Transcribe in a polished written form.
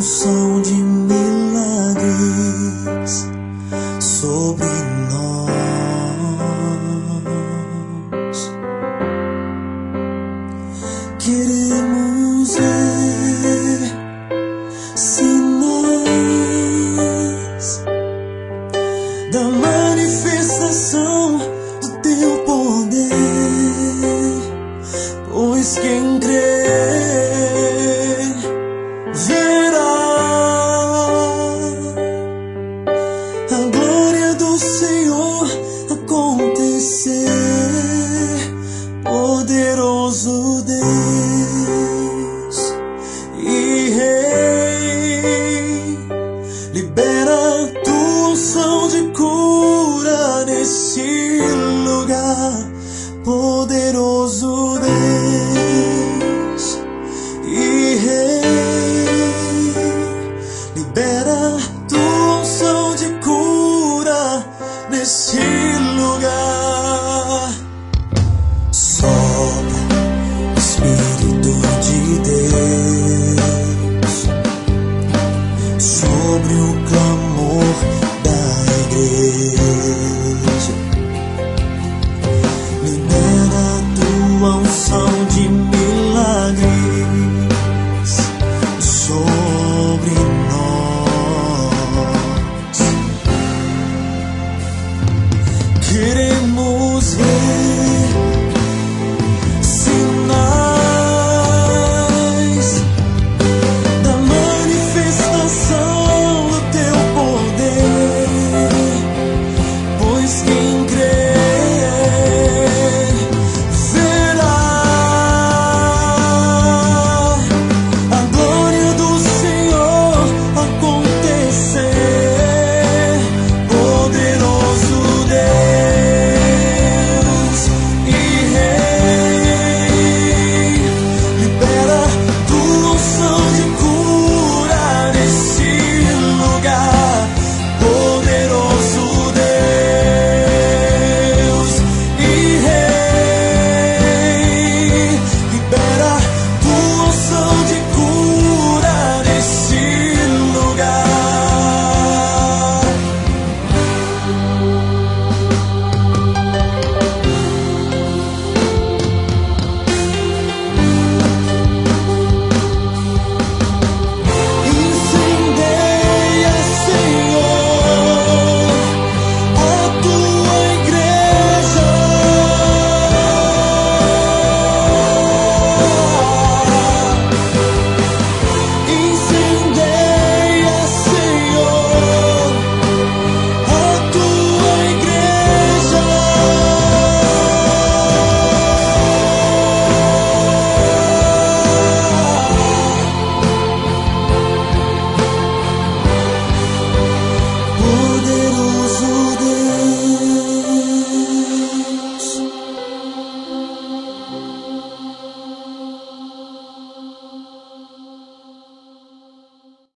unção de milagres sobre nós. Queremos ver sinais da manifestação do teu poder, pois quem crê verá a glória do Senhor acontecer. Poderoso Deus e Rei, libera tua unção de cura nesse lugar. Poderoso Deus e Rei, libera tua unção de cura nesse lugar. Sopra, Espírito de Deus, sobre o clamor da igreja. Libera tua unção de milagres sobre